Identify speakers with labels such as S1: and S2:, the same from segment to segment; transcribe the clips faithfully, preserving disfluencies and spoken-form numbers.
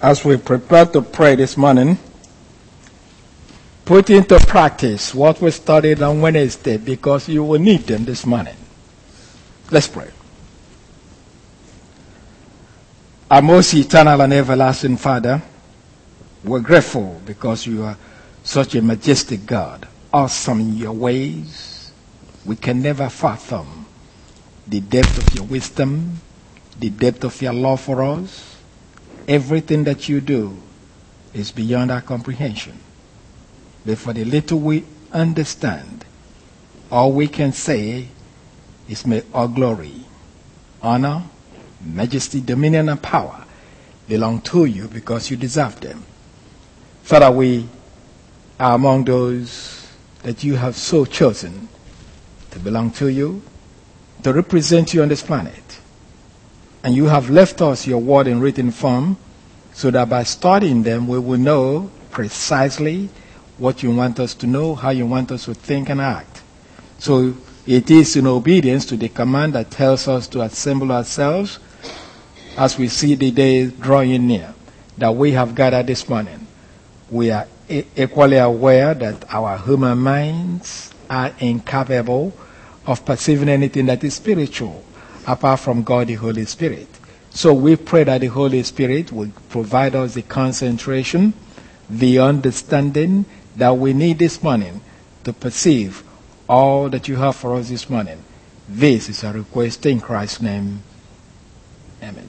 S1: as we prepare to pray this morning, put into practice what we studied on Wednesday, because you will need them this morning. Let's pray. Our most eternal and everlasting Father, we're grateful because you are such a majestic God, awesome in your ways. We can never fathom the depth of your wisdom, the depth of your love for us. Everything that you do is beyond our comprehension. But for the little we understand, all we can say is may all glory, honor, majesty, dominion, and power belong to you because you deserve them. Father, we are among those that you have so chosen to belong to you, to represent you on this planet. And you have left us your word in written form so that by studying them we will know precisely what you want us to know, how you want us to think and act. So it is in obedience to the command that tells us to assemble ourselves as we see the day drawing near that we have gathered this morning. We are e- equally aware that our human minds are incapable of perceiving anything that is spiritual apart from God the Holy Spirit. So we pray that the Holy Spirit will provide us the concentration, the understanding that we need this morning to perceive all that you have for us this morning. This is a request in Christ's name. Amen.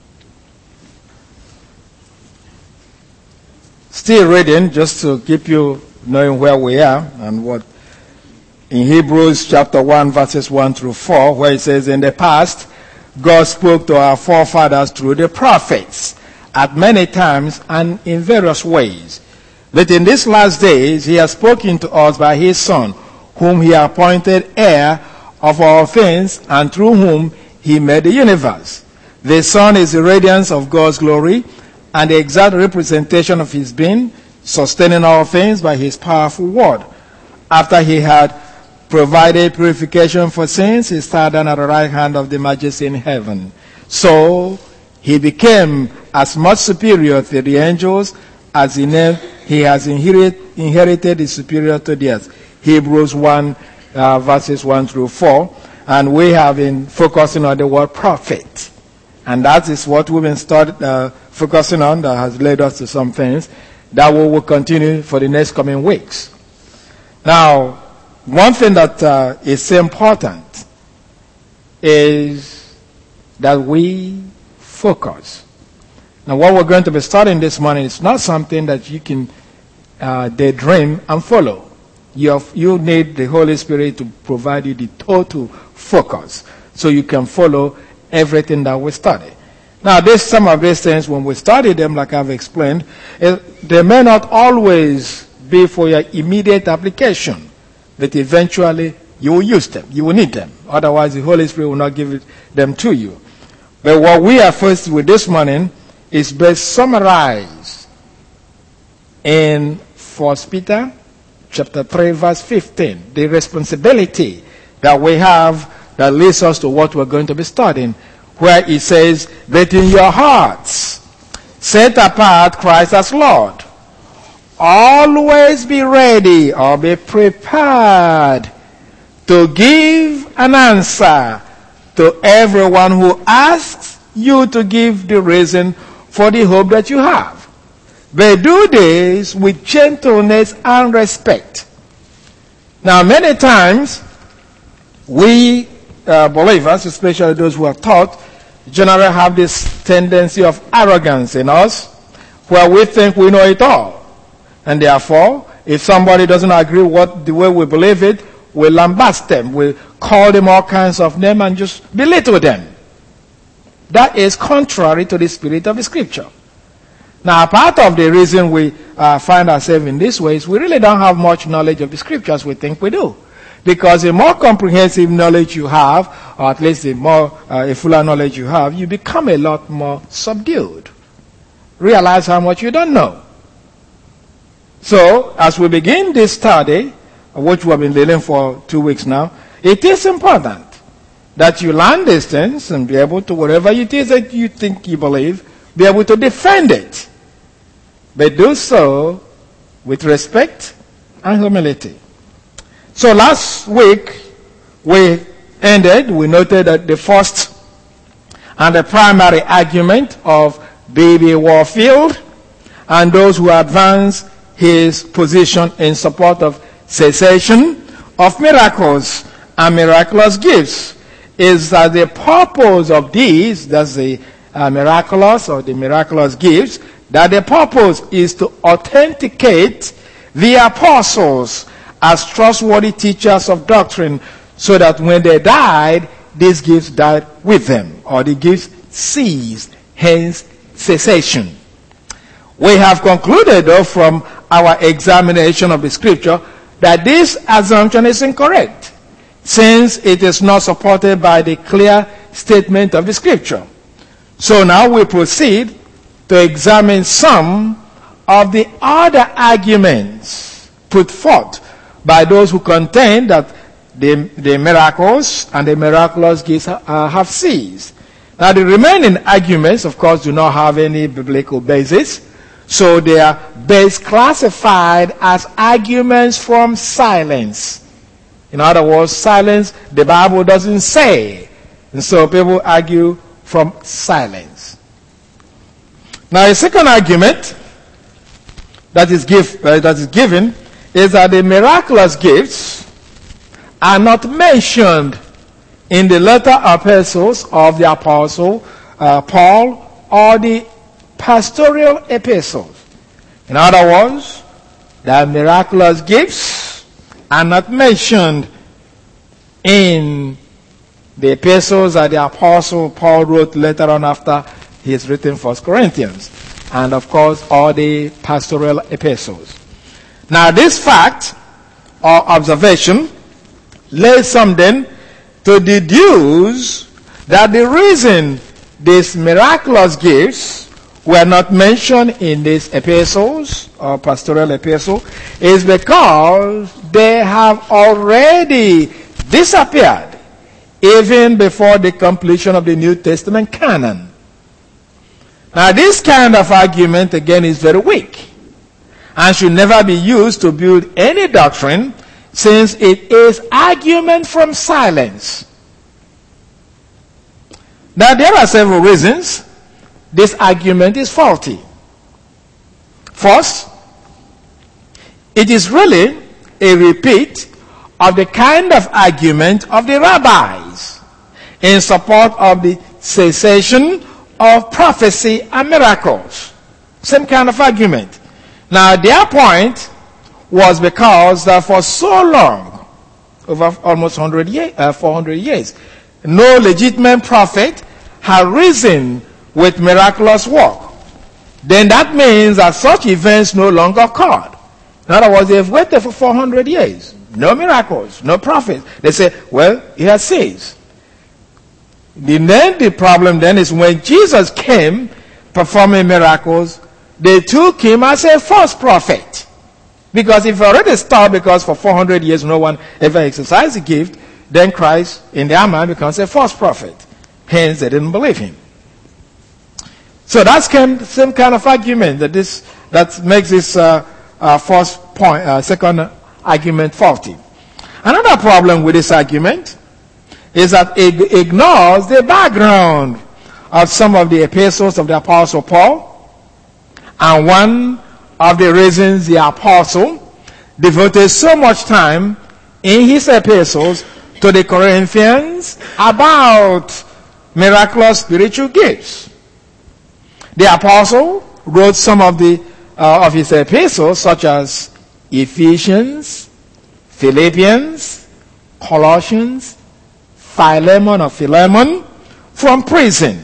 S1: Still reading, just to keep you knowing where we are and what in Hebrews chapter one, verses one through four, where it says, in the past, God spoke to our forefathers through the prophets at many times and in various ways. But in these last days, he has spoken to us by his Son, whom he appointed heir of all things, and through whom he made the universe. The Son is the radiance of God's glory and the exact representation of his being, sustaining all things by his powerful word. After he had provided purification for sins, he sat down at the right hand of the Majesty in heaven. So he became as much superior to the angels as in him he has inherit, inherited the superior to theirs. Hebrews one, uh, verses one through four. And we have been focusing on the word prophet. And that is what we've been started, uh, focusing on, that has led us to some things that we will continue for the next coming weeks. Now, one thing that uh, is important is that we focus. Now, what we're going to be studying this morning is not something that you can uh, daydream and follow. You, have, you need the Holy Spirit to provide you the total focus so you can follow everything that we study. Now, this, some of these things, when we study them, like I've explained, it, they may not always be for your immediate application. But eventually, you will use them. You will need them. Otherwise, the Holy Spirit will not give it, them to you. But what we are first with this morning is best summarized in First Peter chapter three, verse fifteen. The responsibility that we have that leads us to what we're going to be studying, where it says, that in your hearts set apart Christ as Lord. Always be ready or be prepared to give an answer to everyone who asks you to give the reason for the hope that you have. But do this with gentleness and respect. Now, many times, we uh, believers, especially those who are taught, generally have this tendency of arrogance in us, where we think we know it all. And therefore, if somebody doesn't agree with the way we believe it, we'll lambast them. We'll call them all kinds of names and just belittle them. That is contrary to the spirit of the Scripture. Now, part of the reason we uh, find ourselves in this way is we really don't have much knowledge of the Scripture as we think we do. Because the more comprehensive knowledge you have, or at least the more uh, a fuller knowledge you have, you become a lot more subdued. Realize how much you don't know. So, as we begin this study, which we have been dealing for two weeks now, it is important that you learn these things and be able to, whatever it is that you think you believe, be able to defend it but do so with respect and humility. So last week we ended, we noted that the first and the primary argument of B B Warfield and those who advance his position in support of cessation of miracles and miraculous gifts is that the purpose of these, that's the uh, miraculous or the miraculous gifts, that the purpose is to authenticate the apostles as trustworthy teachers of doctrine, so that when they died, these gifts died with them, or the gifts ceased, hence cessation. We have concluded, though, from our examination of the scripture, that this assumption is incorrect, since it is not supported by the clear statement of the scripture. So now we proceed to examine some of the other arguments put forth by those who contend that the, the miracles and the miraculous gifts uh, have ceased. Now the remaining arguments, of course, do not have any biblical basis, so they are best classified as arguments from silence. In other words, silence the Bible doesn't say, and so people argue from silence. Now a second argument that is, give, uh, that is given is that the miraculous gifts are not mentioned in the letter epistles of the apostle uh, Paul or the pastoral epistles. In other words, the miraculous gifts are not mentioned in the epistles that the apostle Paul wrote later on after he has written First Corinthians, and of course all the pastoral epistles. Now this fact or observation leads something to deduce that the reason these miraculous gifts were not mentioned in these epistles or pastoral epistle is because they have already disappeared even before the completion of the New Testament canon. Now this kind of argument again is very weak and should never be used to build any doctrine, since it is argument from silence. Now there are several reasons this argument is faulty. First, it is really a repeat of the kind of argument of the rabbis in support of the cessation of prophecy and miracles. Same kind of argument. Now their point was because that for so long, over almost one hundred years, uh, four hundred years, no legitimate prophet had risen with miraculous work. Then that means that such events no longer occurred. In other words, they've waited for four hundred years. No miracles, no prophets. They say, well, he has ceased. Then the problem then is when Jesus came performing miracles, they took him as a false prophet. Because if he already stopped, because for four hundred years no one ever exercised the gift, then Christ in their mind becomes a false prophet. Hence they didn't believe him. So that's the same kind of argument that this that makes this uh, uh, first point, uh, second argument faulty. Another problem with this argument is that it ignores the background of some of the epistles of the Apostle Paul, and one of the reasons the apostle devoted so much time in his epistles to the Corinthians about miraculous spiritual gifts. The apostle wrote some of the uh, of his epistles, such as Ephesians, Philippians, Colossians, Philemon or Philemon, from prison.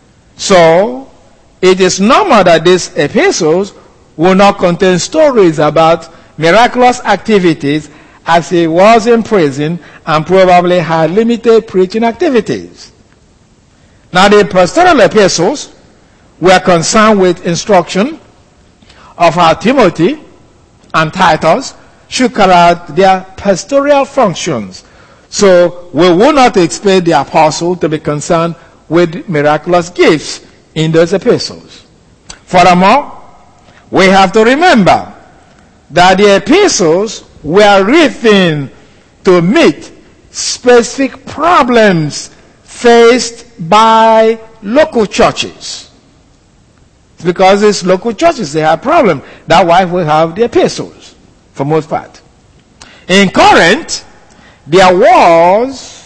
S1: So it is normal that these epistles will not contain stories about miraculous activities, as he was in prison and probably had limited preaching activities. Now the pastoral epistles were concerned with instruction of how Timothy and Titus should carry out their pastoral functions. So we will not expect the apostle to be concerned with miraculous gifts in those epistles. Furthermore, we have to remember that the epistles were written to meet specific problems faced by local churches. It's because these local churches, they have problems. That's why we have the epistles, for most part. In Corinth, there was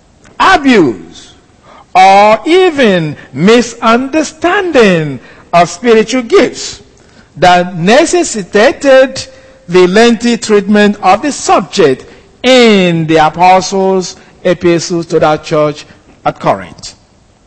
S1: abuse or even misunderstanding of spiritual gifts that necessitated the lengthy treatment of the subject in the apostles' epistles to that church at Corinth.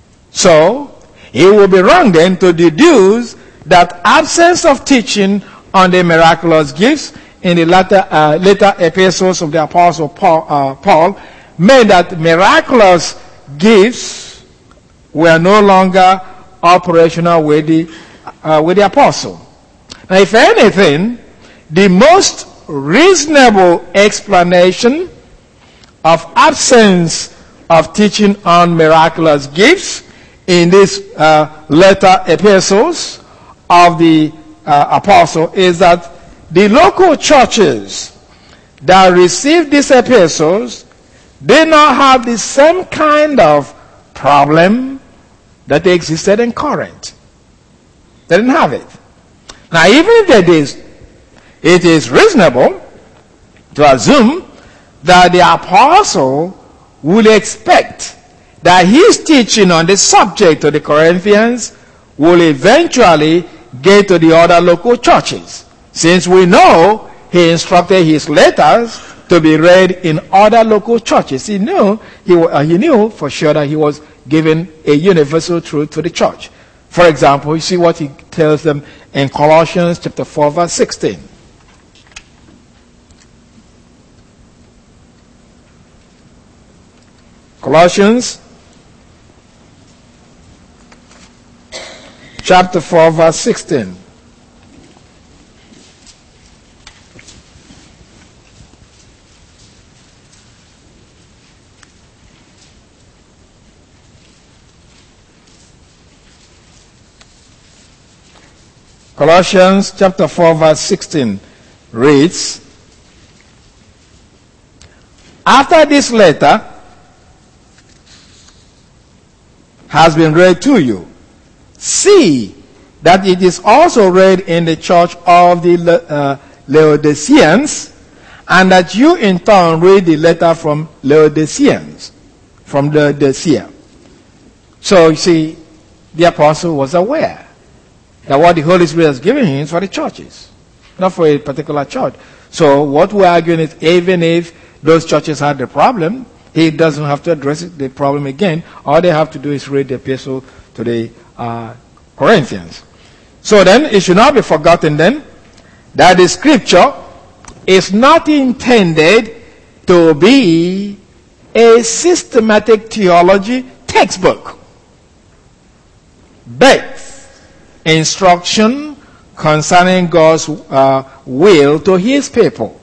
S1: So, it would be wrong then to deduce that absence of teaching on the miraculous gifts in the latter, uh, later epistles of the apostle Paul, uh, Paul meant that miraculous gifts were no longer operational with the, uh, with the apostle. Now, if anything, the most reasonable explanation of absence of teaching on miraculous gifts in these uh, later epistles of the uh, apostle is that the local churches that received these epistles did not have the same kind of problem that existed in Corinth. They didn't have it. Now, even if they did, it is reasonable to assume that the apostle would expect that his teaching on the subject of the Corinthians will eventually get to the other local churches, since we know he instructed his letters to be read in other local churches. He knew, he, uh, he knew for sure that he was giving a universal truth to the church. For example, you see what he tells them in Colossians chapter four, verse sixteen. Colossians chapter four, verse sixteen. Colossians chapter four, verse sixteen reads, "After this letter has been read to you, see that it is also read in the church of the uh, Laodiceans, and that you in turn read the letter from Laodiceans, from Laodicea." So you see, the apostle was aware that what the Holy Spirit has given him is for the churches, not for a particular church. So what we're arguing is, even if those churches had the problem, he doesn't have to address the problem again. All they have to do is read the epistle to the uh, Corinthians. So then, it should not be forgotten then that the scripture is not intended to be a systematic theology textbook, but instruction concerning God's uh, will to his people.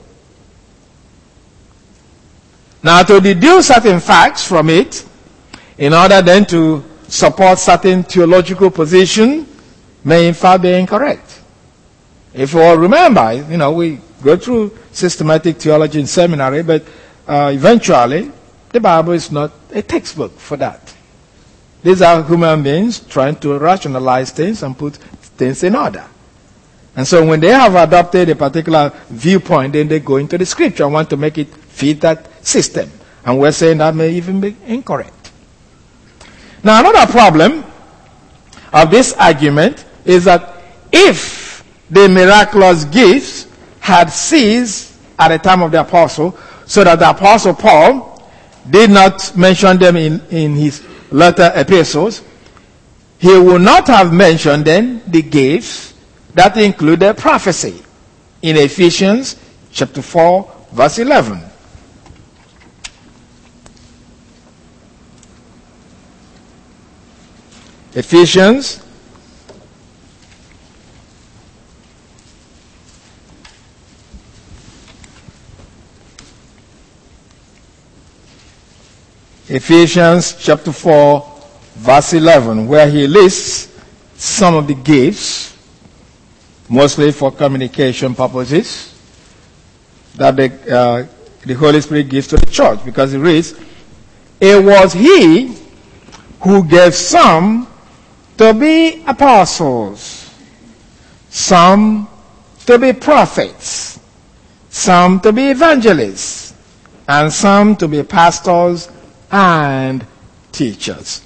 S1: Now, to deduce certain facts from it, in order then to support certain theological position, may in fact be incorrect. If you all remember, you know, we go through systematic theology in seminary, but uh, eventually, the Bible is not a textbook for that. These are human beings trying to rationalize things and put things in order. And so when they have adopted a particular viewpoint, then they go into the scripture and want to make it fit that system. And we're saying that may even be incorrect. Now, another problem of this argument is that if the miraculous gifts had ceased at the time of the apostle, so that the apostle Paul did not mention them in, in his later epistles, he would not have mentioned then the gifts that included prophecy in Ephesians chapter four, verse eleven. Ephesians Ephesians chapter four, verse eleven, where he lists some of the gifts mostly for communication purposes, that the, uh, the Holy Spirit gives to the church, because it reads, it was he who gave some to be apostles, some to be prophets, some to be evangelists, and some to be pastors and teachers.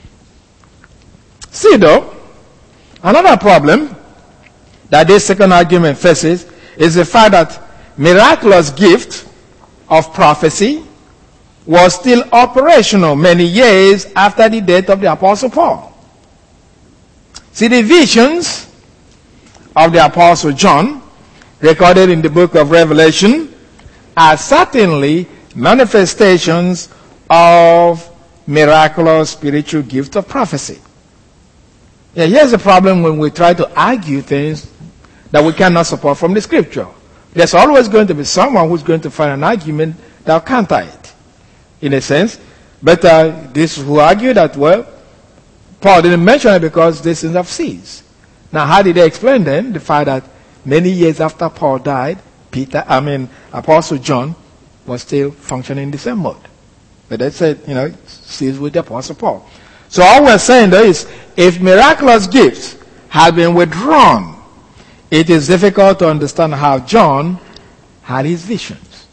S1: See though, another problem that this second argument faces is the fact that miraculous gift of prophecy was still operational many years after the death of the Apostle Paul. See, the visions of the Apostle John, recorded in the book of Revelation, are certainly manifestations of miraculous spiritual gift of prophecy. Yeah, here's the problem when we try to argue things that we cannot support from the scripture. There's always going to be someone who's going to find an argument that will counter it, in a sense. But uh, this who argue that, well, Paul didn't mention it because these things have ceased. Now, how did they explain then the fact that many years after Paul died, Peter, I mean, Apostle John was still functioning in the same mode? But they said, you know, ceased with the Apostle Paul. So all we're saying though is, if miraculous gifts have been withdrawn, it is difficult to understand how John had his visions.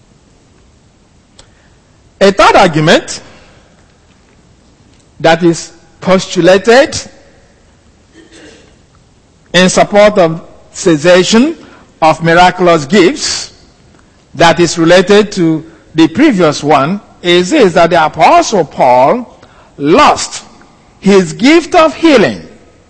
S1: A third argument that is postulated in support of cessation of miraculous gifts that is related to the previous one is this, that the Apostle Paul lost his gift of healing,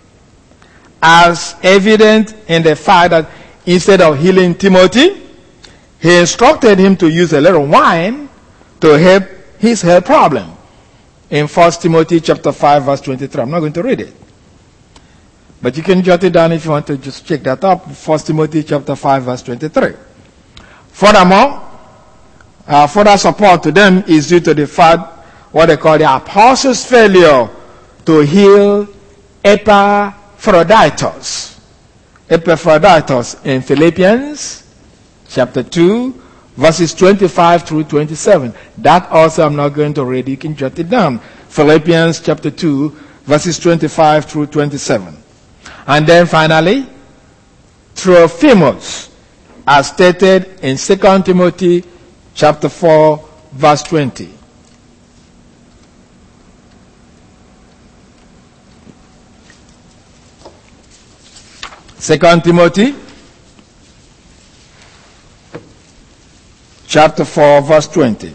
S1: as evident in the fact that instead of healing Timothy, he instructed him to use a little wine to help his health problem. In First Timothy chapter five, verse twenty-three. I'm not going to read it, but you can jot it down if you want to just check that up. First Timothy chapter five, verse twenty-three. Furthermore, uh, further support to them is due to the fact, what they call the apostles' failure to heal Epaphroditus. Epaphroditus in Philippians chapter two, verses twenty-five through twenty-seven. That also I'm not going to read. You can jot it down. Philippians chapter two, verses twenty-five through twenty-seven. And then finally, Trophimus, as stated in Second Timothy chapter four, verse twenty. Second Timothy chapter four, verse twenty.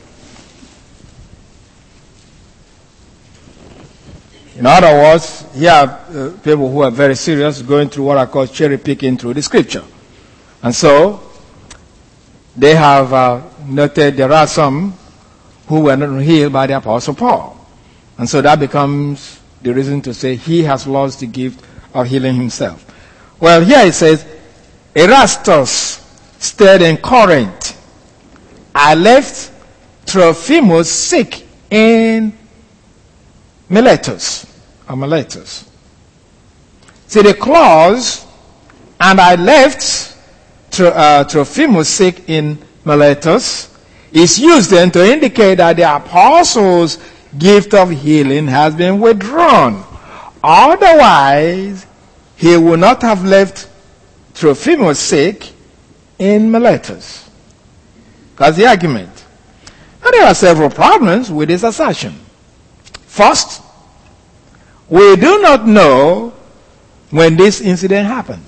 S1: In other words, here are uh, people who are very serious going through what I call cherry picking through the scripture. And so, they have uh, noted there are some who were not healed by the Apostle Paul. And so that becomes the reason to say he has lost the gift of healing himself. Well, here it says, Erastus stayed in Corinth. I left Trophimus sick in Miletus. Or Miletus. See, the clause, and I left Tro, uh, Trophimus sick in Miletus, is used then to indicate that the apostles' gift of healing has been withdrawn. Otherwise, he would not have left Trophimus sick in Miletus. That's the argument. And there are several problems with this assertion. First, we do not know when this incident happened.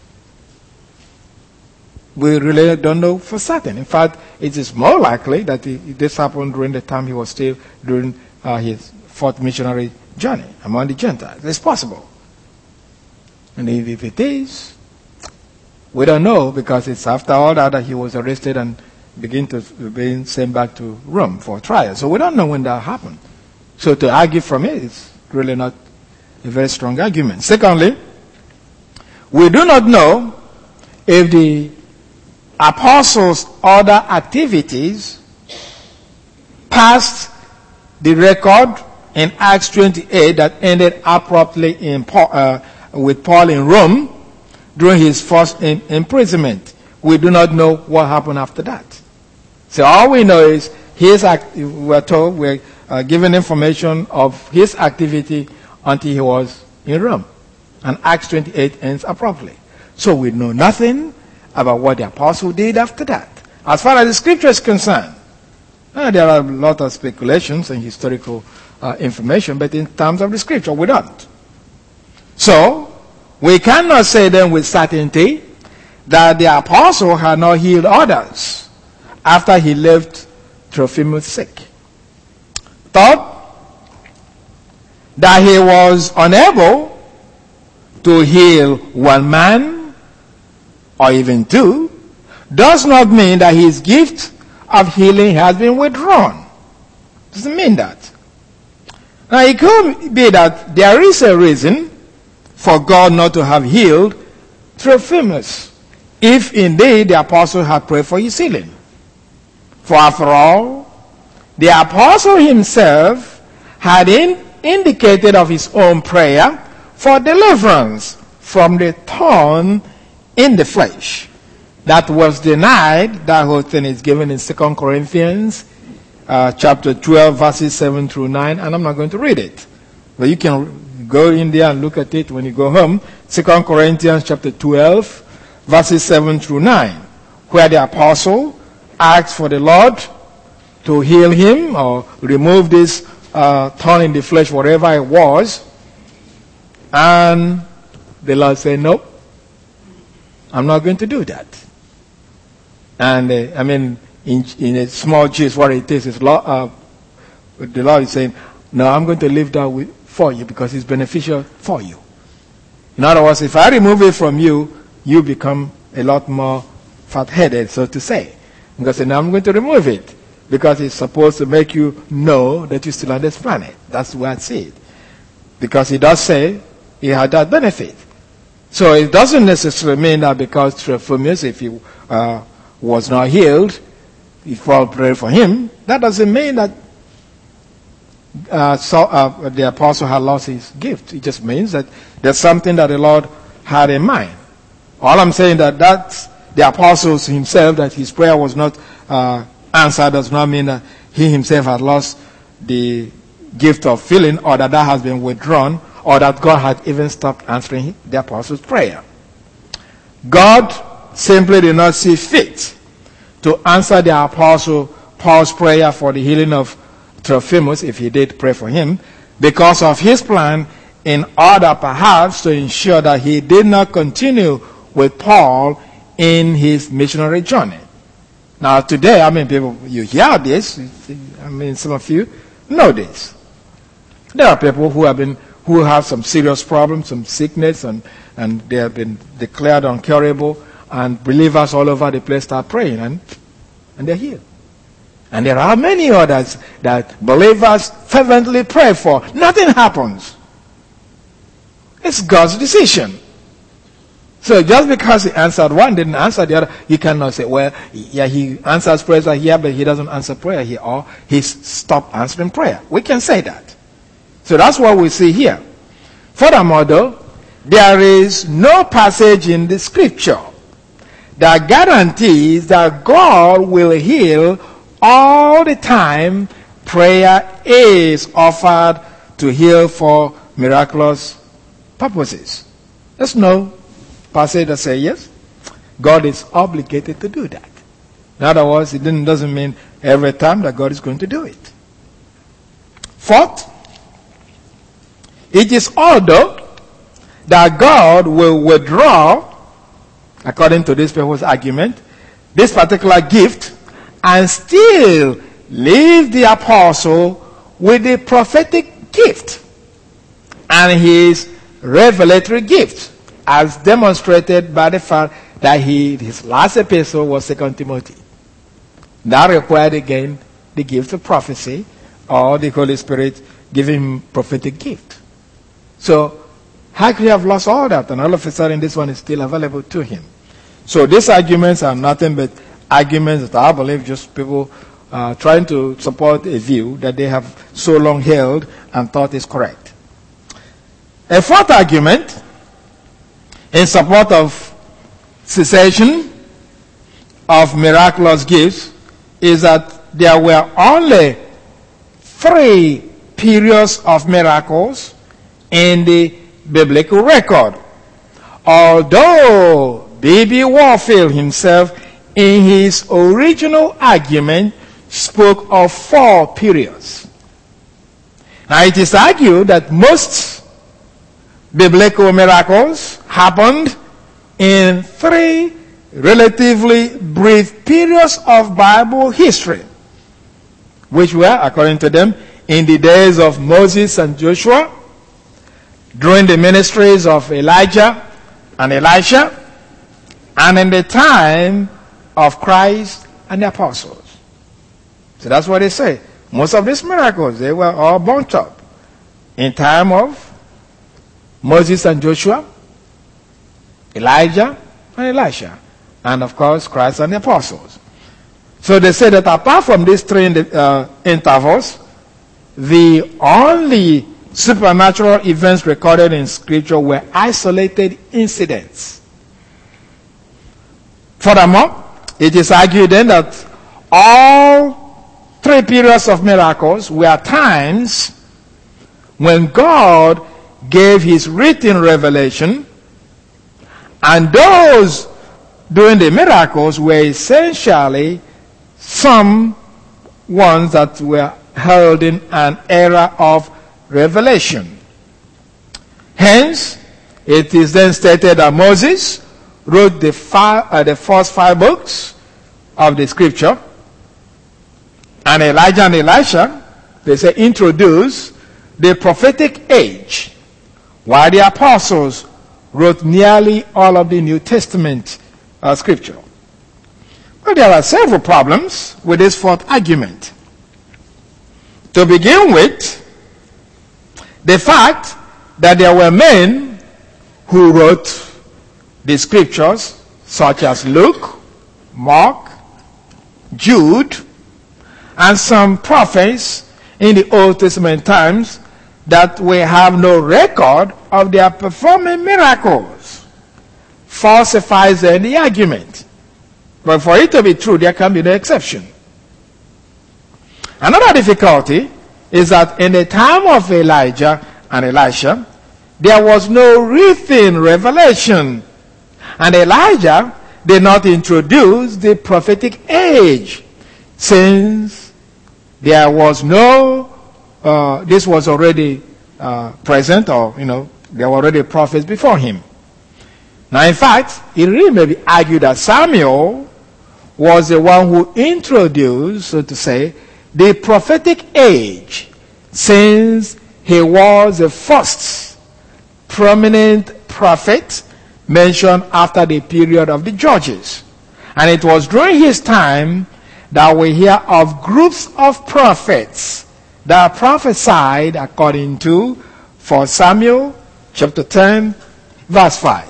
S1: We really don't know for certain. In fact, it is more likely that this happened during the time he was still during uh, his fourth missionary journey among the Gentiles. It's possible. And if it is, we don't know, because it's after all that that he was arrested and began to be sent back to Rome for trial. So we don't know when that happened. So to argue from it is really not a very strong argument. Secondly, we do not know if the apostles' other activities passed the record in Acts twenty-eight that ended abruptly in Paul, uh, with Paul in Rome, during his first in, imprisonment. We do not know what happened after that. So all we know is his act, we're told, we're uh, given information of his activity until he was in Rome. And Acts twenty-eight ends abruptly. So we know nothing about what the apostle did after that. As far as the scripture is concerned, uh, there are a lot of speculations and historical uh, information, but in terms of the scripture, we don't. So, we cannot say then with certainty that the apostle had not healed others after he left Trophimus sick. Third, that he was unable to heal one man or even two does not mean that his gift of healing has been withdrawn. Doesn't mean that. Now it could be that there is a reason for God not to have healed Trophimus, if indeed the apostle had prayed for his healing. For after all, the apostle himself had in, indicated of his own prayer for deliverance from the thorn in the flesh. That was denied. That whole thing is given in Second Corinthians uh, chapter twelve, verses seven through nine, and I'm not going to read it. But you can go in there and look at it when you go home. Second Corinthians chapter twelve, verses seven through nine, where the apostle asked for the Lord to heal him or remove this uh, thorn in the flesh, whatever it was. And the Lord said, nope, I'm not going to do that. And uh, I mean, in, in a small gist, what it is, is uh, the Lord is saying, no, I'm going to leave that with, for you because it's beneficial for you. In other words, if I remove it from you, you become a lot more fat-headed, so to say. Because now I'm going to remove it because it's supposed to make you know that you're still on this planet. That's the way I see it. Because he does say he had that benefit. So it doesn't necessarily mean that because Trophimus, if he uh, was not healed, if Paul prayed for him, that doesn't mean that uh, so, uh, the apostle had lost his gift. It just means that there's something that the Lord had in mind. All I'm saying that that's the apostle himself, that his prayer was not uh, answered, does not mean that he himself had lost the gift of healing, or that that has been withdrawn, or that God had even stopped answering the apostle's prayer. God simply did not see fit to answer the apostle Paul's prayer for the healing of Trophimus, if he did pray for him, because of his plan in order perhaps to ensure that he did not continue with Paul in his missionary journey. Now today, I mean, people, you hear this, I mean, some of you know this. There are people who have been, who have some serious problems, some sickness, and, and they have been declared uncurable, and believers all over the place start praying, and, and they're healed. And there are many others that believers fervently pray for. Nothing happens. It's God's decision. So just because he answered one, didn't answer the other, you cannot say, well, yeah, he answers prayers here, but he doesn't answer prayer here, or he's stopped answering prayer. We can say that. So that's what we see here. Furthermore, though, there is no passage in the scripture that guarantees that God will heal all the time prayer is offered to heal for miraculous purposes. There's no passage that says yes, God is obligated to do that. In other words, it doesn't mean every time that God is going to do it. Fourth, it is although that God will withdraw, according to this people's argument, this particular gift and still leave the apostle with the prophetic gift and his revelatory gift, as demonstrated by the fact that he, his last epistle was Second Timothy. That required again the gift of prophecy, or the Holy Spirit giving him prophetic gift. So, how could he have lost all that, and all of a sudden this one is still available to him? So these arguments are nothing but arguments that I believe just people uh, trying to support a view that they have so long held and thought is correct. A fourth argument in support of cessation of miraculous gifts is that there were only three periods of miracles in the biblical record. Although B B Warfield himself, in his original argument, spoke of four periods. Now it is argued that most biblical miracles happened in three relatively brief periods of Bible history, which were, according to them, in the days of Moses and Joshua, during the ministries of Elijah and Elisha, and in the time of Christ and the apostles. So that's what they say. Most of these miracles, they were all bunched up in time of Moses and Joshua, Elijah and Elisha, and of course Christ and the apostles. So they say that apart from these three uh, intervals, the only supernatural events recorded in Scripture were isolated incidents. Furthermore, it is argued then that all three periods of miracles were times when God gave his written revelation, and those doing the miracles were essentially some ones that were held in an era of revelation. Hence, it is then stated that Moses wrote the, five, uh, the first five books of the Scripture, and Elijah and Elisha, they say, introduce the prophetic age, while the apostles wrote nearly all of the New Testament uh, Scripture. Well, there are several problems with this fourth argument. To begin with, the fact that there were men who wrote the Scriptures, such as Luke, Mark, Jude, and some prophets in the Old Testament times, that we have no record of their performing miracles, falsifies any argument. But for it to be true, there can be no exception. Another difficulty is that in the time of Elijah and Elisha, there was no written revelation, and Elijah did not introduce the prophetic age, since there was no, uh, this was already uh, present, or, you know, there were already prophets before him. Now, in fact, it really may be argued that Samuel was the one who introduced, so to say, the prophetic age, since he was the first prominent prophet mentioned after the period of the Judges. And it was during his time that we hear of groups of prophets that prophesied according to First Samuel chapter ten, verse five.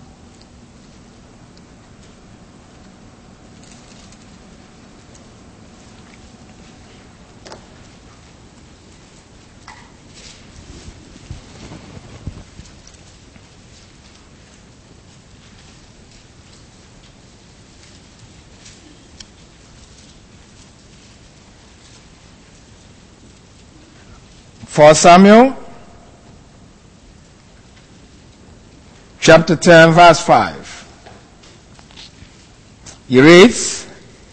S1: First Samuel chapter ten, verse five. He reads,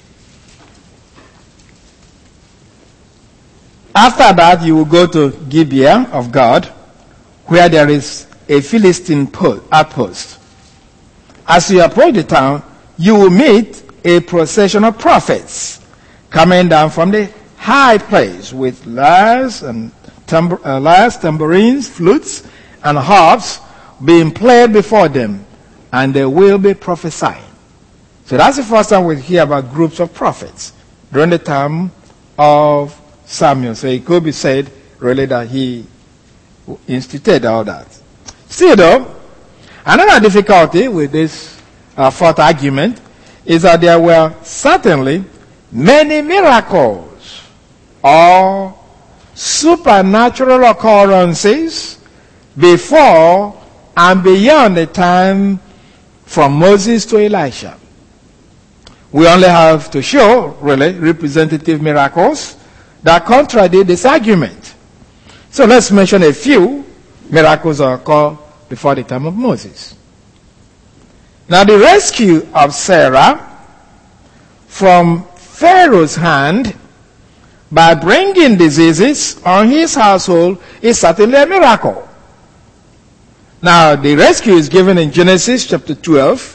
S1: after that you will go to Gibeah of God, where there is a Philistine outpost. As you approach the town, you will meet a procession of prophets coming down from the high place with lyres and Tambur- uh, lyres, tambourines, flutes, and harps being played before them, and they will be prophesying. So that's the first time we hear about groups of prophets during the time of Samuel. So it could be said really that he instituted all that. Still though, another difficulty with this uh, fourth argument is that there were certainly many miracles or supernatural occurrences before and beyond the time from Moses to Elisha. We only have to show, really, representative miracles that contradict this argument. So let's mention a few miracles that occurred before the time of Moses. Now, the rescue of Sarah from Pharaoh's hand by bringing diseases on his household is certainly a miracle. Now, the rescue is given in Genesis chapter twelve.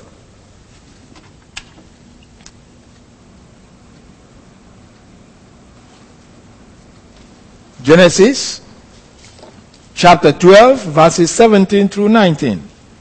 S1: Genesis chapter twelve, verses seventeen through nineteen.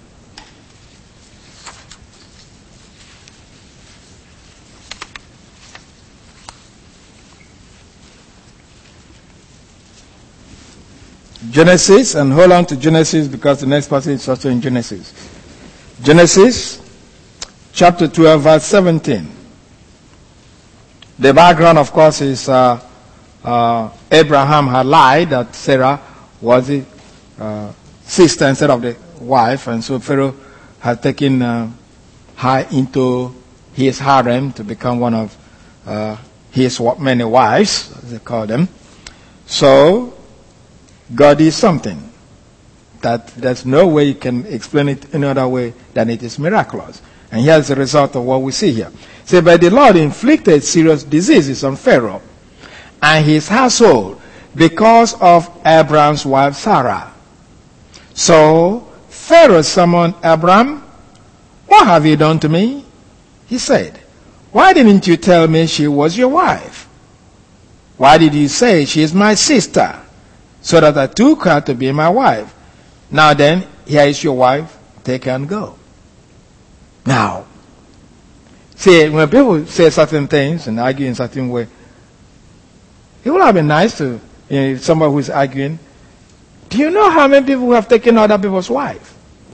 S1: Genesis, and hold on to Genesis because the next passage is also in Genesis. Genesis chapter twelve, verse seventeen. The background, of course, is uh, uh, Abraham had lied that Sarah was the uh, sister instead of the wife, and so Pharaoh had taken uh, her into his harem to become one of uh, his many wives, as they call them. So God is something that there's no way you can explain it any other way than it is miraculous. And here's the result of what we see here. Say, but the Lord inflicted serious diseases on Pharaoh and his household because of Abram's wife Sarah. So Pharaoh summoned Abram. What have you done to me? He said, why didn't you tell me she was your wife? Why did you say she is my sister? So that I took her to be my wife. Now then, here is your wife. Take her and go. Now, see, when people say certain things and argue in a certain way, it would have been nice to, you know, somebody who is arguing, do you know how many people have taken other people's wives?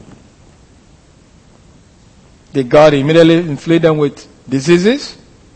S1: Did God immediately inflict them with diseases?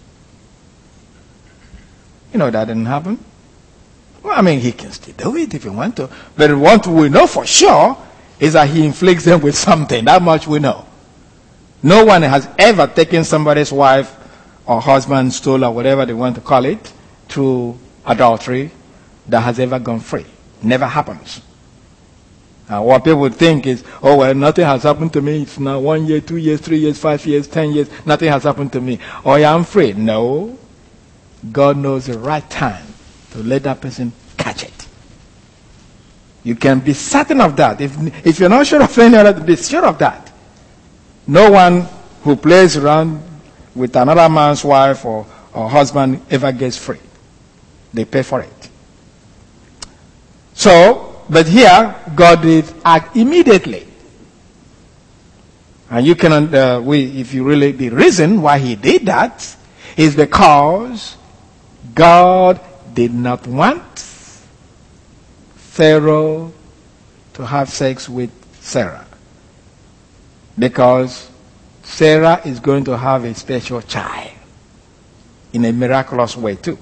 S1: You know that didn't happen. Well, I mean, he can still do it if he wants to. But what we know for sure is that he inflicts them with something. That much we know. No one has ever taken somebody's wife or husband, stole, or whatever they want to call it, through adultery that has ever gone free. Never happens. Uh, what people think is, oh, well, nothing has happened to me. It's now one year, two years, three years, five years, ten years. Nothing has happened to me. Oh, yeah, I'm free. No. God knows the right time to let that person catch it. You can be certain of that. If, if you're not sure of any other, be sure of that. No one who plays around with another man's wife or, or husband ever gets free. They pay for it. So, but here, God did act immediately. And you can, uh, we, if you really, the reason why he did that is because God did not want Pharaoh to have sex with Sarah. Because Sarah is going to have a special child in a miraculous way too.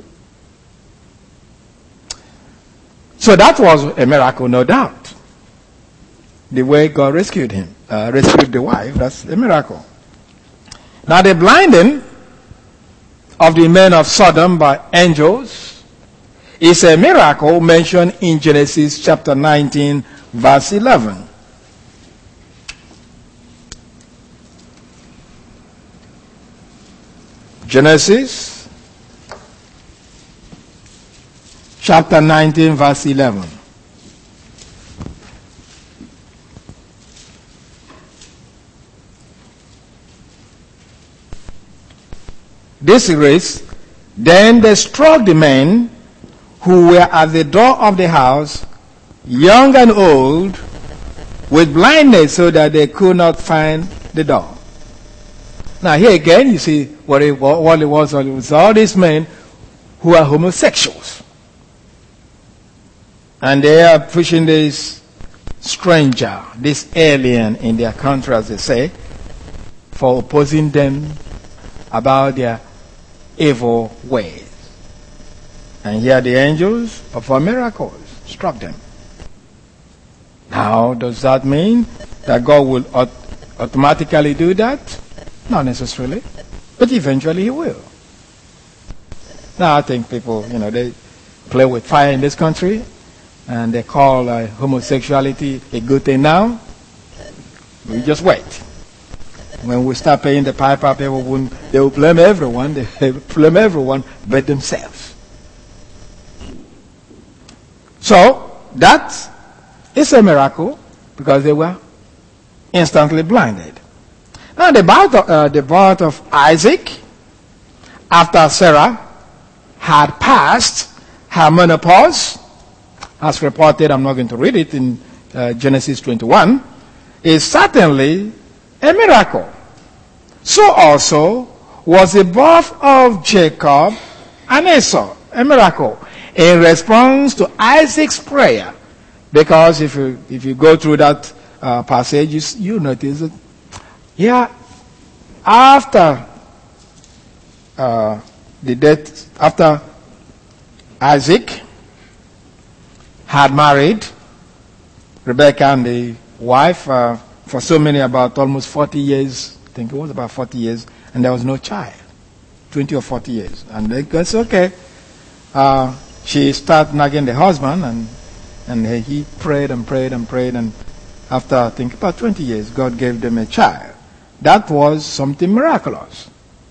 S1: So that was a miracle, no doubt. The way God rescued him, uh, rescued the wife, that's a miracle. Now the blinding of the men of Sodom by angels is a miracle mentioned in Genesis chapter nineteen, verse eleven. Genesis chapter nineteen, verse eleven. This reads, then they struck the men who were at the door of the house, young and old, with blindness so that they could not find the door. Now here again you see what it, what it was. It was all these men who are homosexuals. And they are pushing this stranger, this alien in their country, as they say, for opposing them about their evil ways. And here the angels perform miracles, struck them. Now, does that mean that God will automatically do that? Not necessarily. But eventually he will. Now I think people, you know, they play with fire in this country, and they call uh, homosexuality a good thing now. We just wait. When we start paying the piper, people won't, they will blame everyone. They blame everyone but themselves. So that is a miracle because they were instantly blinded. Now the birth of, uh, the birth of Isaac after Sarah had passed her menopause, as reported, I'm not going to read it in uh, Genesis twenty-one, is certainly a miracle. So also was the birth of Jacob and Esau a miracle in response to Isaac's prayer. Because if you if you go through that uh, passage, you, you notice that, yeah, after uh, the death, after Isaac had married Rebekah and the wife uh, for so many, about almost forty years, I think it was about forty years, and there was no child, twenty or forty years. And they goes, okay, uh, she started nagging the husband, and and he prayed and prayed and prayed, and after I think about twenty years, God gave them a child. That was something miraculous.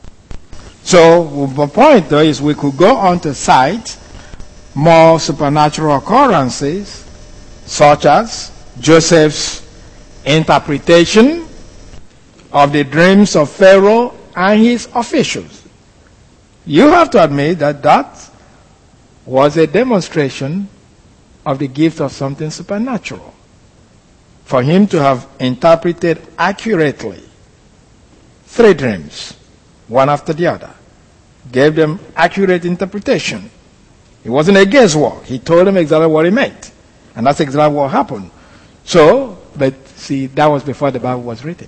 S1: So the point though is we could go on to cite more supernatural occurrences, such as Joseph's interpretation of the dreams of Pharaoh and his officials. You have to admit that that was a demonstration of the gift of something supernatural. For him to have interpreted accurately three dreams, one after the other, gave them accurate interpretation. It wasn't a guesswork. He told them exactly what he meant. And that's exactly what happened. So, but see, that was before the Bible was written.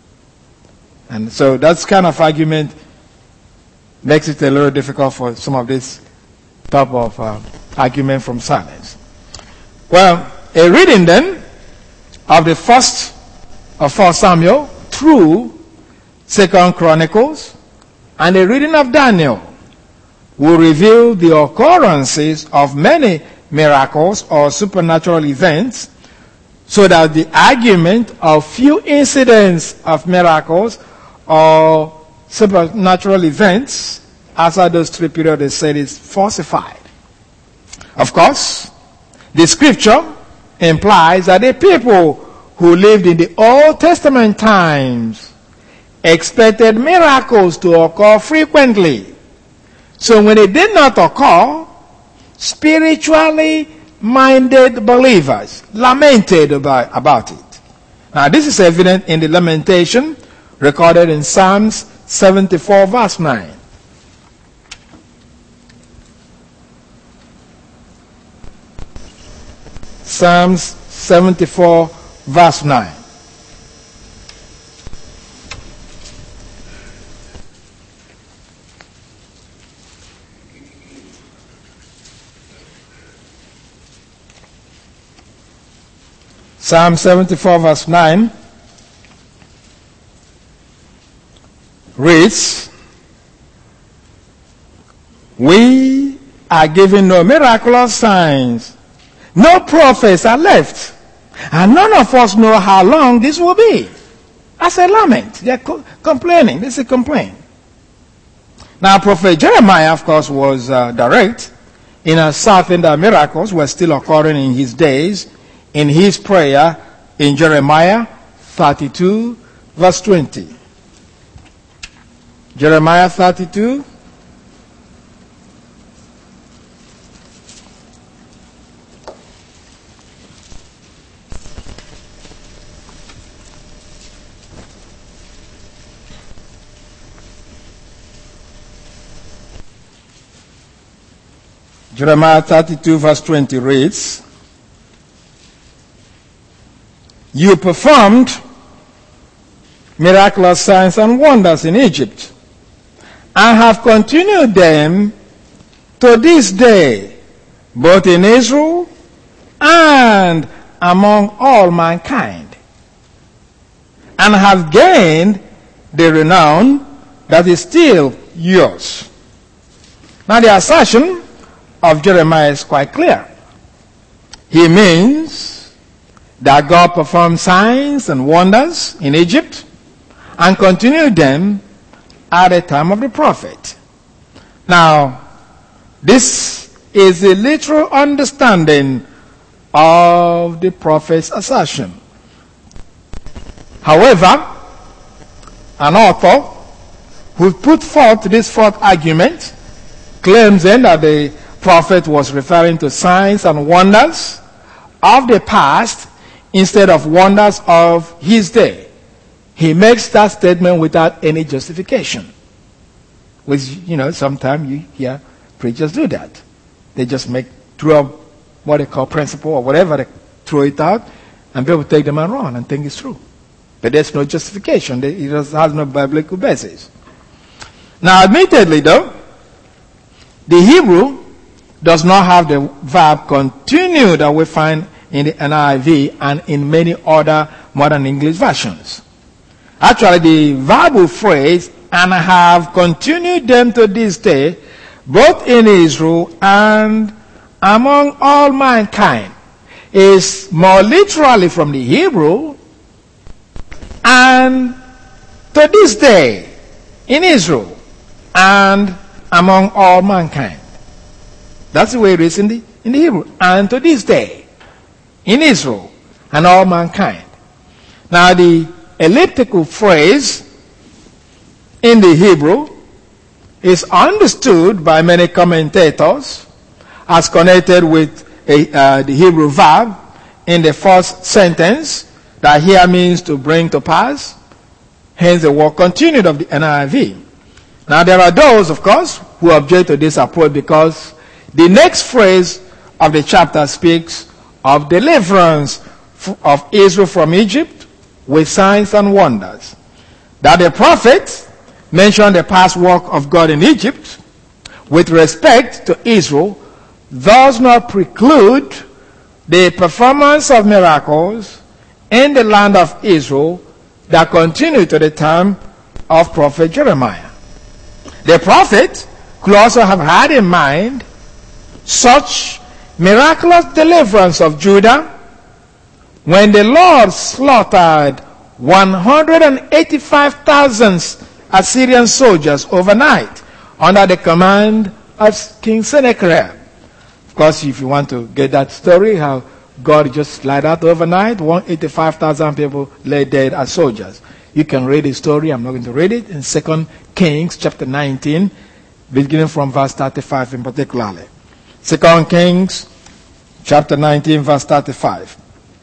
S1: And so that's kind of argument makes it a little difficult for some of this type of uh, argument from silence. Well, a reading then of the first of First Samuel through Second Chronicles and a reading of Daniel will reveal the occurrences of many miracles or supernatural events, so that the argument of few incidents of miracles or supernatural events after those three periods they said is falsified. Of course, the scripture implies that the people who lived in the Old Testament times expected miracles to occur frequently. So when it did not occur, spiritually minded believers lamented about, about it. Now this is evident in the lamentation recorded in Psalms seventy-four verse nine. Psalms seventy-four verse nine. Psalm seventy-four verse nine reads, "We are given no miraculous signs, no prophets are left, and none of us know how long this will be." That's a lament. They're co- complaining. This is a complaint. Now, Prophet Jeremiah, of course, was uh, direct in asserting that miracles were still occurring in his days, in his prayer in Jeremiah thirty-two verse twenty. Jeremiah thirty-two. Jeremiah thirty-two verse twenty reads, "You performed miraculous signs and wonders in Egypt, and have continued them to this day, both in Israel and among all mankind. and have gained the renown that is still yours. Now the assertion of Jeremiah is quite clear. He means that God performed signs and wonders in Egypt and continued them at the time of the prophet. Now, this is a literal understanding of the prophet's assertion. However, an author who put forth this fourth argument claims then that the prophet was referring to signs and wonders of the past instead of wonders of his day. He makes that statement without any justification. Which, you know, sometimes you hear preachers do that. They just make, throw up what they call principle or whatever, they throw it out, and people take them and run and think it's true. But there's no justification. It just has no biblical basis. Now, admittedly, though, the Hebrew does not have the verb continue that we find in the N I V and in many other modern English versions. Actually, the verbal phrase, and have continued them to this day, both in Israel and among all mankind, is more literally from the Hebrew, and to this day in Israel and among all mankind. That's the way it is in the, in the Hebrew. And to this day in Israel and all mankind. Now the elliptical phrase in the Hebrew is understood by many commentators as connected with a, uh, the Hebrew verb in the first sentence that here means to bring to pass. Hence the word continued of the N I V. Now there are those, of course, who object to this approach because the next phrase of the chapter speaks of deliverance of Israel from Egypt with signs and wonders. That the prophet mentioned the past work of God in Egypt with respect to Israel does not preclude the performance of miracles in the land of Israel that continued to the time of prophet Jeremiah. The prophet could also have had in mind such miraculous deliverance of Judah when the Lord slaughtered one hundred eighty-five thousand Assyrian soldiers overnight under the command of King Sennacherib. Of course, if you want to get that story, how God just lied out overnight, one hundred eighty-five thousand people lay dead as soldiers. You can read the story. I'm not going to read it in Second Kings chapter nineteen, beginning from verse thirty-five in particular. Second Kings chapter nineteen, verse thirty-five.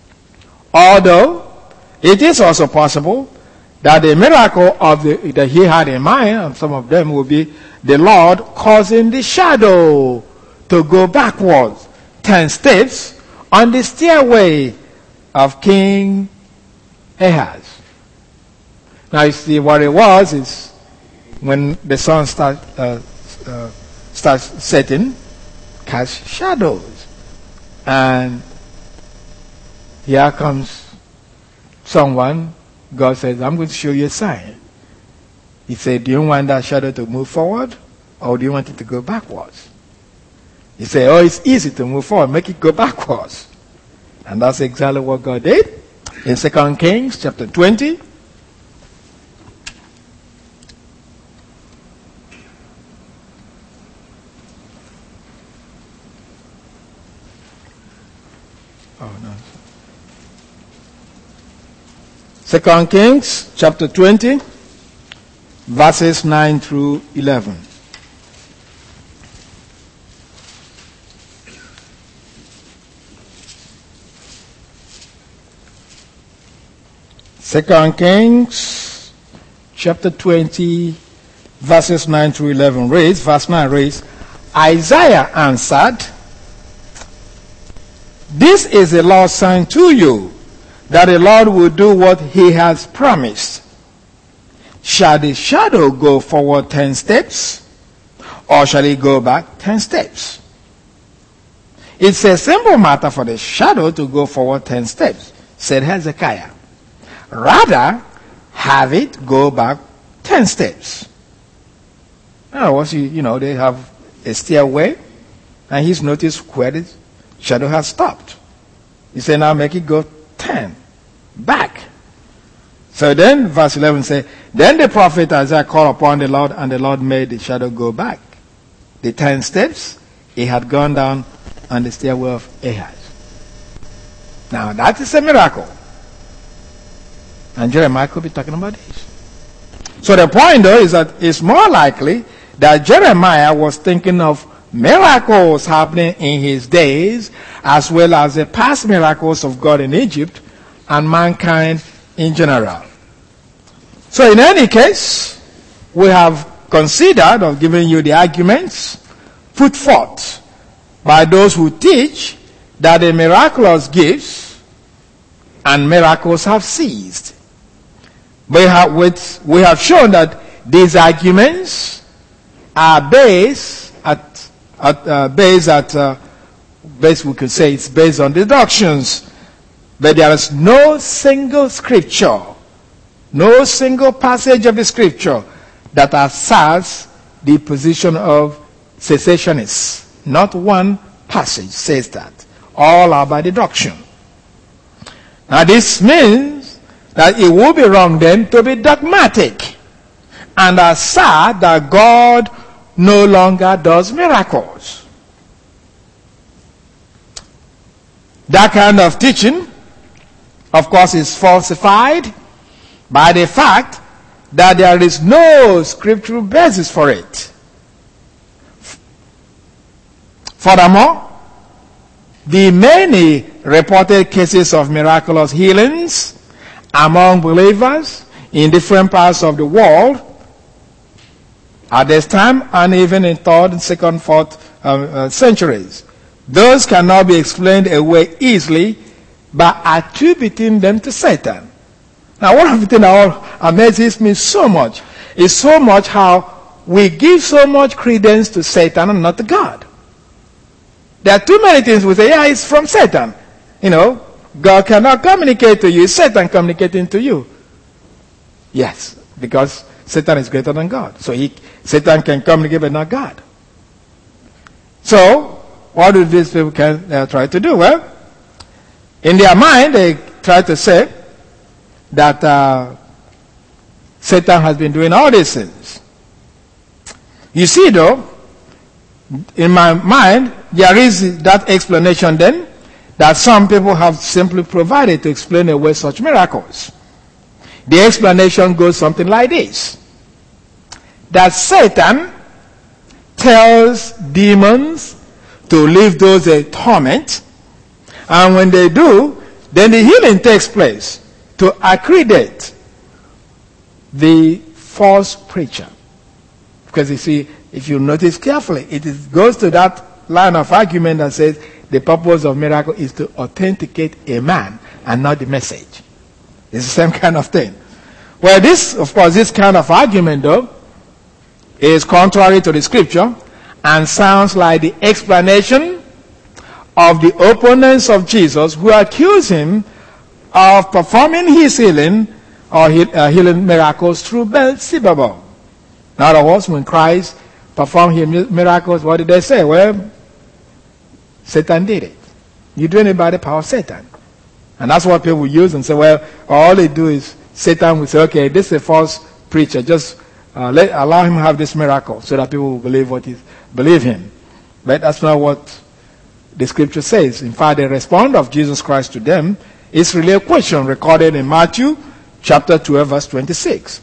S1: Although it is also possible that the miracle of the, that he had in mind, and some of them will be the Lord causing the shadow to go backwards ten steps on the stairway of King Ahaz. Now you see what it was is when the sun start, uh, uh, starts setting, cast shadows. And here comes someone, God says, I'm going to show you a sign. He said, do you want that shadow to move forward or do you want it to go backwards? He said, oh, it's easy to move forward, make it go backwards. And that's exactly what God did in Second Kings chapter twenty. Oh, no. Second Kings chapter twenty, verses nine through eleven. Second Kings chapter twenty, verses nine through eleven reads, verse nine reads, Isaiah answered, this is the Lord's sign to you, that the Lord will do what he has promised. Shall the shadow go forward ten steps, or shall it go back ten steps? It's a simple matter for the shadow to go forward ten steps, said Hezekiah. Rather, have it go back ten steps. In other words, you, you know, they have a stairway, and he's noticed where the shadow has stopped. He said, now make it go ten back. So then, verse eleven says, then the prophet Isaiah called upon the Lord, and the Lord made the shadow go back. The ten steps, it had gone down on the stairway of Ahaz. Now, that is a miracle. And Jeremiah could be talking about this. So the point, though, is that it's more likely that Jeremiah was thinking of miracles happening in his days, as well as the past miracles of God in Egypt and mankind in general. So in any case, we have considered or given you the arguments put forth by those who teach that the miraculous gifts and miracles have ceased. We have, with, we have shown that these arguments are based at, at uh, based at, uh, based we could say it's based on deductions, but there is no single scripture, no single passage of the scripture that asserts the position of cessationists. Not one passage says that. All are by deduction. Now this means that it would be wrong then to be dogmatic and assert that God no longer does miracles. That kind of teaching, of course, is falsified by the fact that there is no scriptural basis for it. Furthermore, the many reported cases of miraculous healings among believers in different parts of the world at this time, and even in third, second, fourth uh, uh, centuries, those cannot be explained away easily by attributing them to Satan. Now, one of the things that amazes me so much is so much how we give so much credence to Satan and not to God. There are too many things we say, yeah, it's from Satan. You know, God cannot communicate to you. It's Satan communicating to you. Yes, because Satan is greater than God. So he, Satan can communicate, but not God. So, what do these people can, uh, try to do? Well, in their mind, they try to say that uh, Satan has been doing all these things. You see, though, in my mind, there is that explanation then that some people have simply provided to explain away such miracles. The explanation goes something like this: that Satan tells demons to leave those they torment, and when they do, then the healing takes place to accredit the false preacher. Because you see, if you notice carefully, it is, goes to that line of argument that says the purpose of miracle is to authenticate a man and not the message. It's the same kind of thing. Well, this, of course, this kind of argument, though, is contrary to the scripture and sounds like the explanation of the opponents of Jesus who accuse him of performing his healing or he, uh, healing miracles through Beelzebub. In other words, when Christ performed his miracles, what did they say? Well, Satan did it. You do it by the power of Satan. And that's what people use and say, well, all they do is Satan will say, okay, this is a false preacher. Just uh, let, allow him have this miracle so that people will believe what he believe him. But that's not what the scripture says. In fact, the response of Jesus Christ to them is really a question recorded in Matthew chapter twelve, verse twenty-six.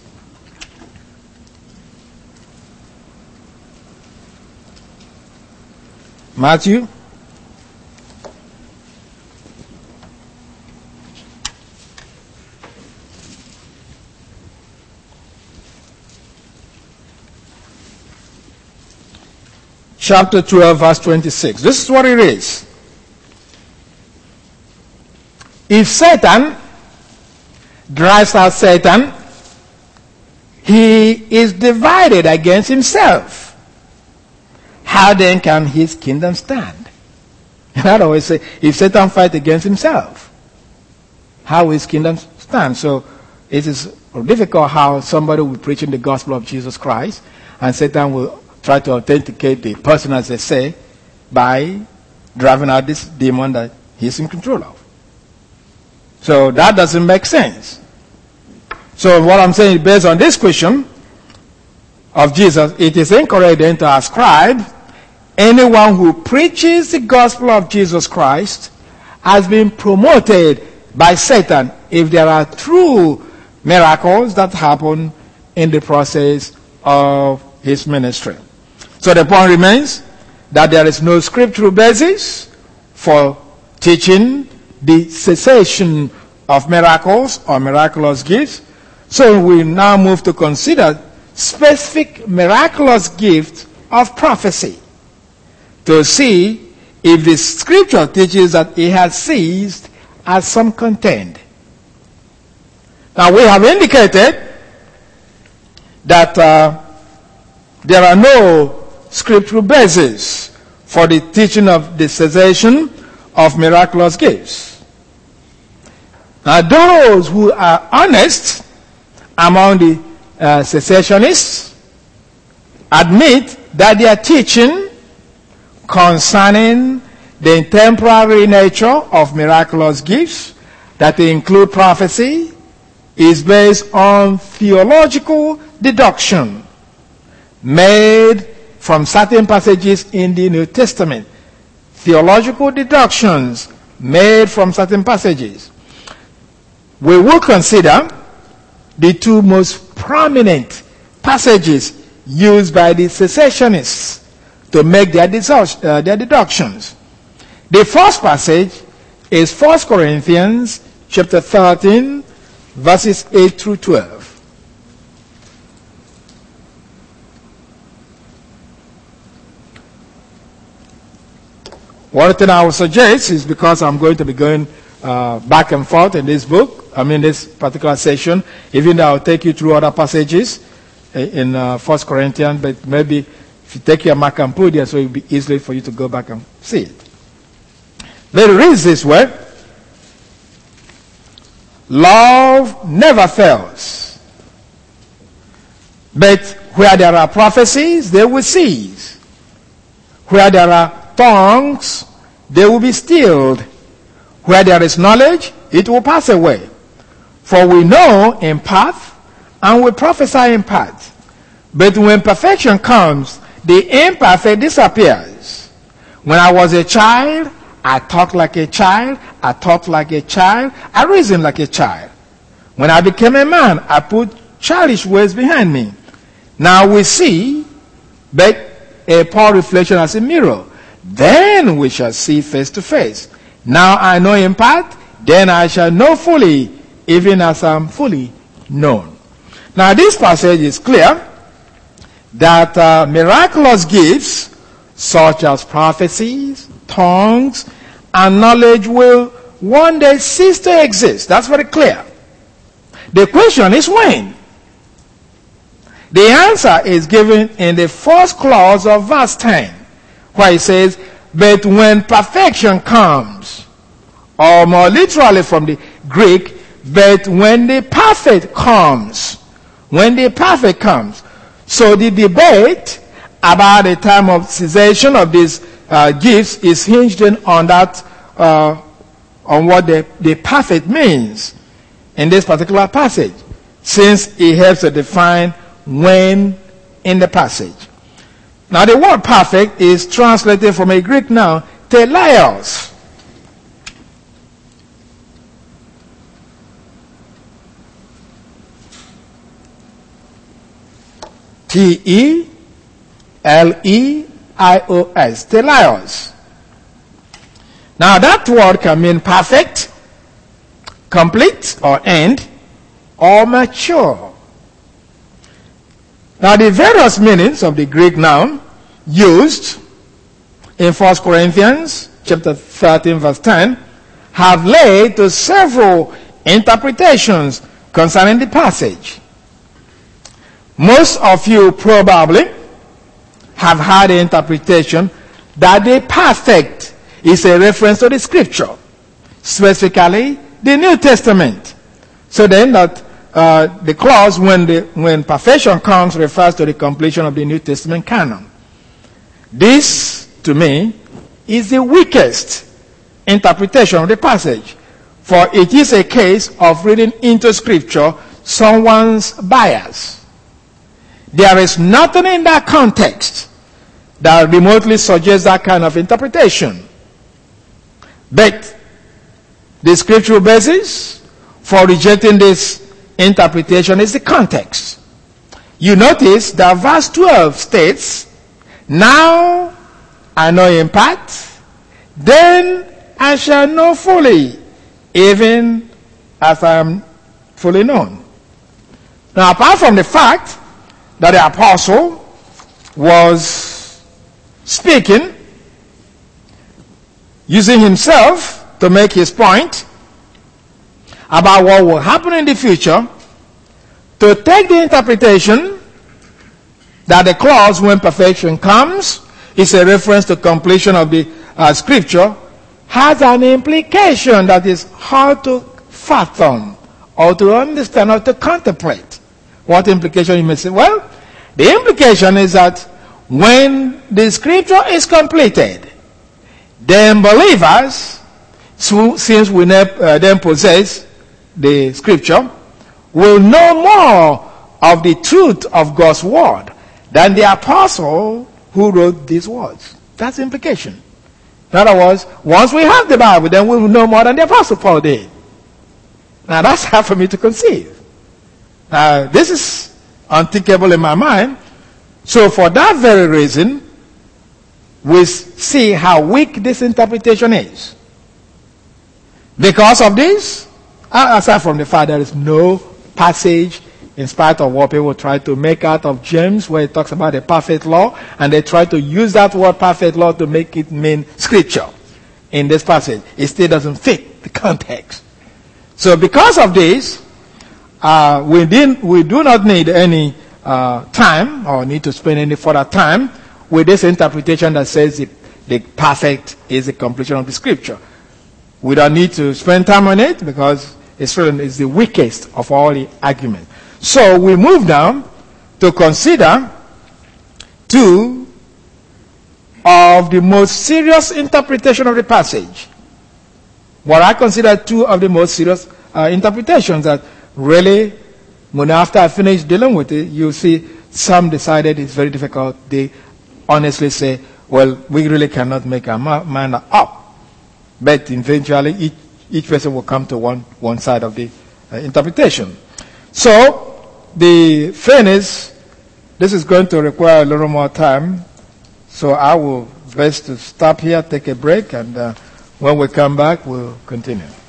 S1: Matthew chapter twelve, verse twenty-six. This is what it is. If Satan drives out Satan, he is divided against himself. How then can his kingdom stand? And I always say, if Satan fights against himself, how will his kingdom stand? So it is difficult how somebody will be preaching the gospel of Jesus Christ, and Satan will try to authenticate the person, as they say, by driving out this demon that he's in control of. So that doesn't make sense. So what I'm saying, based on this question of Jesus, it is incorrect then to ascribe anyone who preaches the gospel of Jesus Christ as being promoted by Satan if there are true miracles that happen in the process of his ministry. So the point remains that there is no scriptural basis for teaching the cessation of miracles or miraculous gifts. So we now move to consider specific miraculous gifts of prophecy to see if the scripture teaches that it has ceased as some contend. Now we have indicated that uh, there are no scriptural basis for the teaching of the cessation of miraculous gifts. Now those who are honest among the uh, cessationists admit that their teaching concerning the temporary nature of miraculous gifts, that they include prophecy, is based on theological deduction made from certain passages in the New Testament. Theological deductions made from certain passages. We will consider the two most prominent passages used by the cessationists to make their, dedu- uh, their deductions. The first passage is First Corinthians chapter thirteen, verses eight through twelve. One thing I will suggest is, because I'm going to be going uh, back and forth in this book, I mean this particular session, even though I'll take you through other passages in uh, First Corinthians, but maybe if you take your mark and put there, so it will be easy for you to go back and see it. But it reads this way: love never fails, but where there are prophecies, they will cease. Where there are tongues, they will be stilled. Where there is knowledge, it will pass away. For we know in part, and we prophesy in part. But when perfection comes, the imperfect disappears. When I was a child, I talked like a child, I thought like a child, I reasoned like a child. When I became a man, I put childish ways behind me. Now we see, but a poor reflection as a mirror. Then we shall see face to face. Now I know in part, then I shall know fully, even as I am fully known. Now this passage is clear that uh, miraculous gifts, such as prophecies, tongues, and knowledge, will one day cease to exist. That's very clear. The question is when. The answer is given in the first clause of verse ten, where it says, but when perfection comes, or more literally from the Greek, but when the perfect comes. When the perfect comes. So the debate about the time of cessation of these uh, gifts is hinged on that, uh, on what the, the perfect means in this particular passage, since it helps to define when in the passage. Now the word perfect is translated from a Greek noun, teleios. T E L E I O S, teleios. Now that word can mean perfect, complete or end, or mature. Now the various meanings of the Greek noun used in First Corinthians chapter thirteen verse ten have led to several interpretations concerning the passage. Most of you probably have had the interpretation that the perfect is a reference to the scripture, specifically the New Testament. So then that uh, the clause when, the, when perfection comes refers to the completion of the New Testament canon. This, to me, is the weakest interpretation of the passage, for it is a case of reading into Scripture someone's bias. There is nothing in that context that remotely suggests that kind of interpretation. But the scriptural basis for rejecting this interpretation is the context. You notice that verse twelve states, "Now I know in part, then I shall know fully, even as I am fully known." Now, apart from the fact that the apostle was speaking, using himself to make his point about what will happen in the future, to take the interpretation that the clause "when perfection comes" is a reference to completion of the uh, scripture, has an implication that is hard to fathom or to understand or to contemplate. What implication, you may say? Well, the implication is that when the scripture is completed, then believers, so, since we uh, then possess the scripture, will know more of the truth of God's word than the apostle who wrote these words. That's the implication. In other words, once we have the Bible, then we will know more than the apostle Paul did. Now that's hard for me to conceive. Now this is unthinkable in my mind. So for that very reason, we see how weak this interpretation is. Because of this, aside from the fact there is no passage, in spite of what people try to make out of James, where it talks about the perfect law, and they try to use that word perfect law to make it mean scripture in this passage. It still doesn't fit the context. So because of this, uh, we, didn't, we do not need any uh, time or need to spend any further time with this interpretation that says the, the perfect is the completion of the scripture. We don't need to spend time on it because it's, it's the weakest of all the arguments. So we move down to consider two of the most serious interpretation of the passage. What I consider two of the most serious uh, interpretations that really, when after I finish dealing with it, you see some decided it's very difficult. They honestly say, well, we really cannot make our mind up. But eventually, each, each person will come to one, one side of the uh, interpretation. So, the thing is, this is going to require a little more time. So I will best to stop here, take a break, and uh, when we come back, we'll continue.